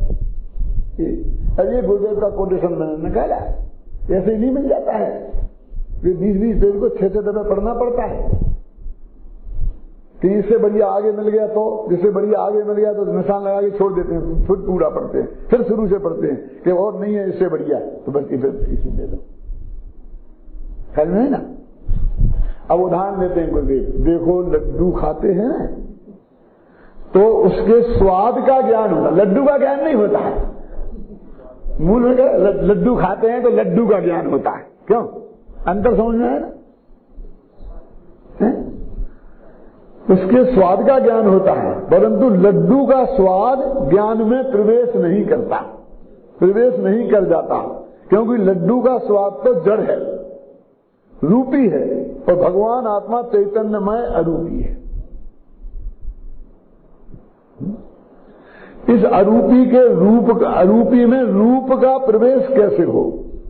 ये गुरुदेव का कोटेशन मैंने निकाला है, ऐसे ही नहीं मिल जाता है, ये बीस बीस पेज को छह छह दफे पढ़ना पड़ता है कि इससे बढ़िया आगे मिल गया तो, जिससे बढ़िया आगे मिल गया तो निशान लगा के छोड़ देते हैं, फिर पूरा पढ़ते हैं, फिर शुरू से पढ़ते हैं कि और नहीं है इससे बढ़िया, तो बस इसे दे दो। समझ में ना? अब उदाहरण देते हैं गुरुदेव, देखो लड्डू खाते हैं तो उसके स्वाद का ज्ञान होता, लड्डू का ज्ञान नहीं होता है। मूल में लड्डू खाते हैं तो लड्डू का ज्ञान होता है, क्यों? अंतर समझ में है ना? है? उसके स्वाद का ज्ञान होता है, परंतु लड्डू का स्वाद ज्ञान में प्रवेश नहीं करता, प्रवेश नहीं कर जाता, क्योंकि लड्डू का स्वाद तो जड़ है, रूपी है, और भगवान आत्मा चैतन्यमय अरूपी है। इस अरूपी के रूप, अरूपी में रूप का प्रवेश कैसे हो?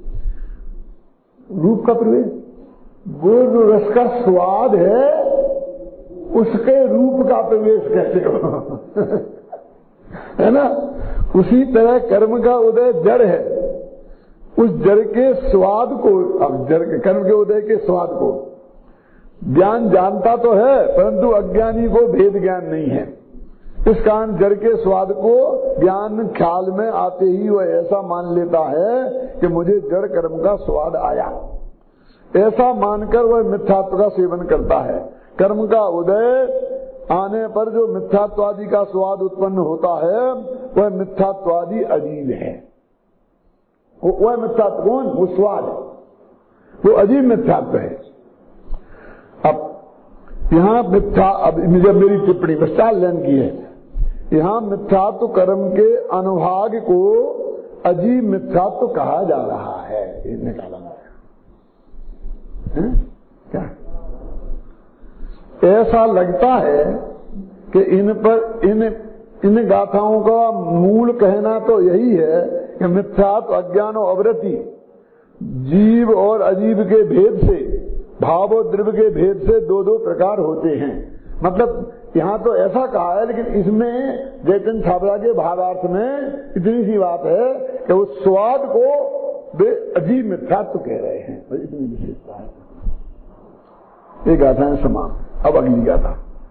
रूप का प्रवेश, वो जो रस का स्वाद है उसके रूप का प्रवेश कैसे हो? है ना? उसी तरह कर्म का उदय जड़ है, उस जड़ के स्वाद को, अब जड़ के कर्म के उदय के स्वाद को ज्ञान जानता तो है, परंतु अज्ञानी को भेद ज्ञान नहीं है। इस कारण जड़ के स्वाद को ज्ञान ख्याल में आते ही वह ऐसा मान लेता है कि मुझे जड़ कर्म का स्वाद आया, ऐसा मानकर वह मिथ्यात्व का सेवन करता है। कर्म का उदय आने पर जो मिथ्यात्वादि का स्वाद उत्पन्न होता है वह मिथ्यात्वादि अजीब है। वह मिथ्यात्व कौन? वो स्वाद, वो अजीब मिथ्यात्व है। अब यहां मिथ्या, अब जब मेरी टिप्पणी विस्तार लेन की है, यहां मिथ्यात्व कर्म के अनुभाग को अजीब मिथ्यात्व कहा जा रहा है, ये निकाला है क्या? ऐसा लगता है कि इन पर इन इन गाथाओं का मूल कहना तो यही है कि मिथ्यात्व अज्ञान और अवृत्ति जीव और अजीव के भेद से, भाव और द्रव्य के भेद से दो दो प्रकार होते हैं। मतलब यहां तो ऐसा कहा है, लेकिन इसमें जयचंद छाबड़ा के भावार्थ में इतनी सी बात है कि उस स्वाद को वे अजीब मिथ्यात्व कह रहे हैं, इतनी विशेषता है। ये गाथा है समान। अब अगली गाथा,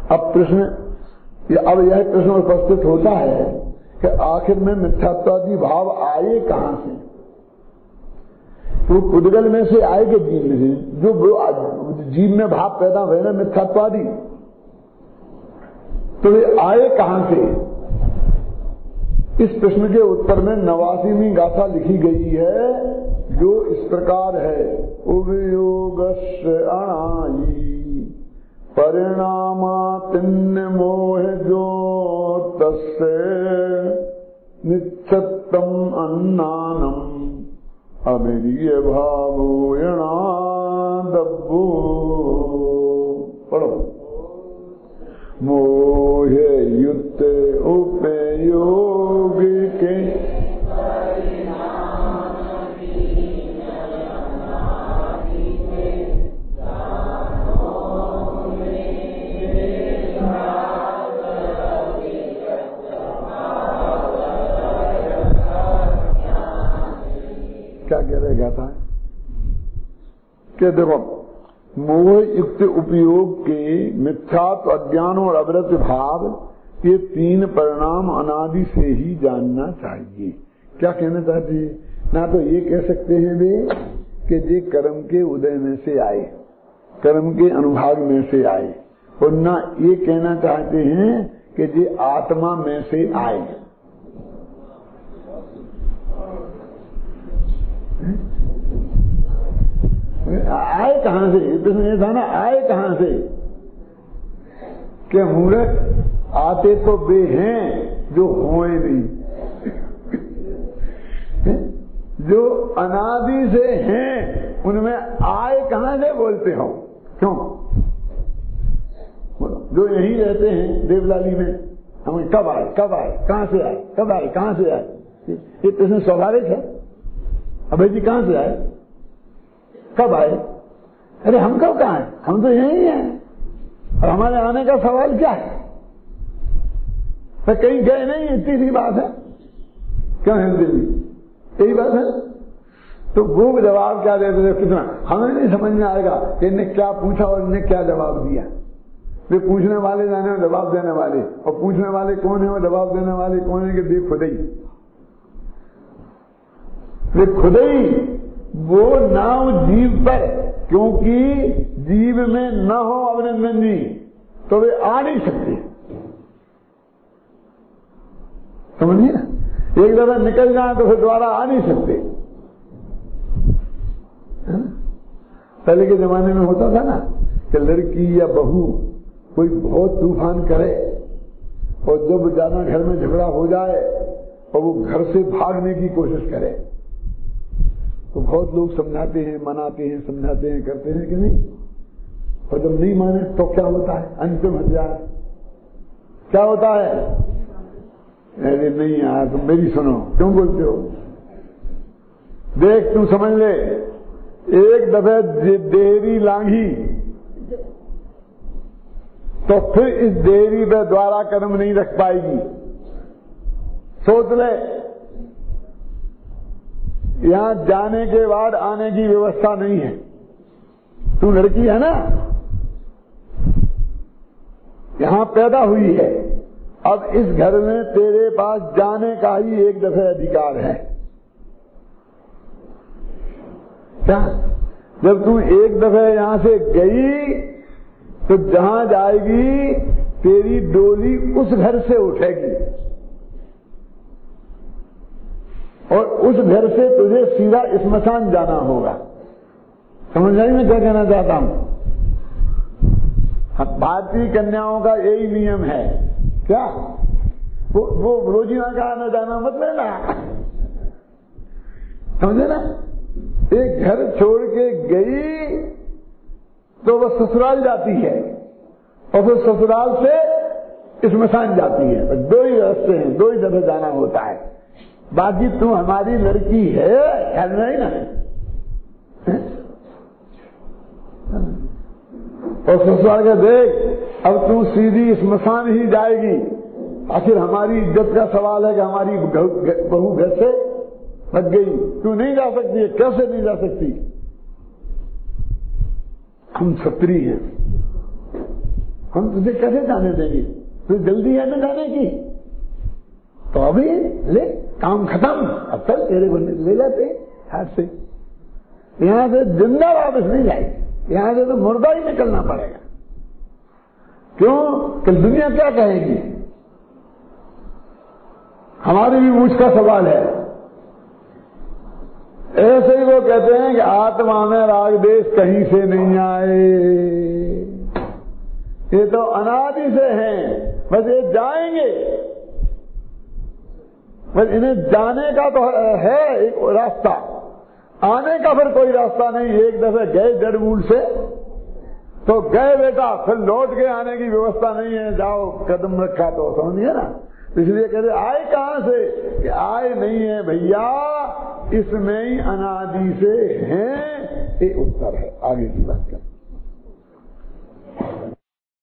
अब प्रश्न, अब यह प्रश्न उपस्थित होता है कि आखिर में मिथ्यात्वादी भाव आए कहां से? तो पुद्गल में से आए कि जीव में से? जो जीव में भाव पैदा हुए ना मिथ्यात्वादी, तो वे आए कहां से? इस प्रश्न के उत्तर में नवासीवीं गाथा लिखी गई है, जो इस प्रकार है। उभयोगस्य अणायी परिणामातिन्य मोह जो तस्य नित्यत्तम अन्नानम अमेरीय भावो यणादब्बो। पढ़ो। मोह युक्त उपयोग के क्या कह रहे गाता है कि देखो, मोह युक्त उपयोग के मिथ्यात्व, अज्ञान और अवृत भाव, ये तीन परिणाम अनादि से ही जानना चाहिए। क्या कहना चाहते हैं? ना तो ये कह सकते हैं वे कि ये कर्म के उदय में से आए, कर्म के अनुभाग में से आए, और ना ये कहना चाहते हैं कि ये आत्मा में से आए। आए कहां से? प्रश्न ये था ना, आए कहां से? कि मूर्ख आते तो वे हैं जो होए नहीं, जो अनादि से हैं उनमें आए कहां से बोलते हो? क्यों? जो यहीं रहते हैं देवलाली में, हम कब आए, कब आए, कहां से आए, कब आए, कहां से आए, ये प्रश्न स्वाभाविक है। अभय जी कहां से आए, कब आए? अरे हम कब कहां हैं? हम तो यहीं हैं, और हमारे आने का सवाल क्या है? तो कहीं गए नहीं, इतनी सी बात है। क्यों है दिल्ली? यही बात है। तो वो जवाब क्या देते थे? कितना हमें नहीं समझ में आएगा कि इन्हें क्या पूछा और इन्हें क्या जवाब दिया। वे पूछने वाले जाने और जवाब देने वाले, और पूछने वाले कौन है और जवाब देने वाले कौन है? कि वे खुद ही, वे खुद ही वो नाव जीव पर, क्योंकि जीव में न हो अभिनंदन जी तो वे आ नहीं सकते। समझिए ना, एक दफा निकल जाए तो फिर दोबारा आ नहीं सकते। है ना? पहले के जमाने में होता था ना कि लड़की या बहू कोई बहुत तूफान करे, और जब ज्यादा घर में झगड़ा हो जाए और वो घर से भागने की कोशिश करे, तो बहुत लोग समझाते हैं, मनाते हैं, समझाते हैं, करते हैं कि नहीं। और जब नहीं माने तो क्या होता है? अंतिम हथियार क्या होता है? अरे नहीं यार, तुम मेरी सुनो, क्यों बोलते हो? देख, तू समझ ले, एक दफे देरी लांघी तो फिर इस देरी पे द्वारा कदम नहीं रख पाएगी। सोच ले, यहां जाने के बाद आने की व्यवस्था नहीं है। तू लड़की है ना, यहां पैदा हुई है, अब इस घर में तेरे पास जाने का ही एक दफे अधिकार है। क्या? जब तू एक दफे यहां से गई तो जहां जाएगी तेरी डोली उस घर से उठेगी, और उस घर से तुझे सीधा स्मशान जाना होगा। समझ आई मैं क्या कहना चाहता हूं? भारतीय कन्याओं का यही नियम है। क्या? वो वो रोजीना का आना जाना मत लेना, समझे ना? एक घर छोड़ के गई तो वह ससुराल जाती है, और फिर ससुराल से स्मशान जाती है। दो ही रास्ते हैं, दो ही जगह जाना होता है। बाकी तू हमारी लड़की है, ख्याल नहीं ना? और ससुराल का देख, अब तू सीधी स्मशान ही जाएगी। आखिर हमारी इज्जत का सवाल है कि हमारी बहू घर से भग गई, तू नहीं जा सकती है। कैसे नहीं जा सकती? हम क्षत्रिय हैं, हम तुझे कैसे जाने देंगे? तुझे जल्दी है ना जाने की, तो अभी ले, काम खत्म, अब चल तेरे को ले जाते हाथ से। यहां से जिंदा वापस नहीं जाएगी, यहां से तो मुर्दा ही निकलना पड़ेगा। क्यों? कल दुनिया क्या कहेगी? हमारी भी मूछ का सवाल है। ऐसे ही वो कहते हैं कि आत्मा में राग देश कहीं से नहीं आए, ये तो अनादि से हैं, बस ये जाएंगे, बस इन्हें जाने का तो है एक रास्ता, आने का फिर कोई रास्ता नहीं। एक दफे गए जड़ मूल से तो गए बेटा, फिर लौट के आने की व्यवस्था नहीं है, जाओ कदम रखा तो समझिए ना। इसलिए कहते आए कहां से? कि आए नहीं है भैया, इसमें ही अनादि से हैं, ये उत्तर है। आगे की बात करते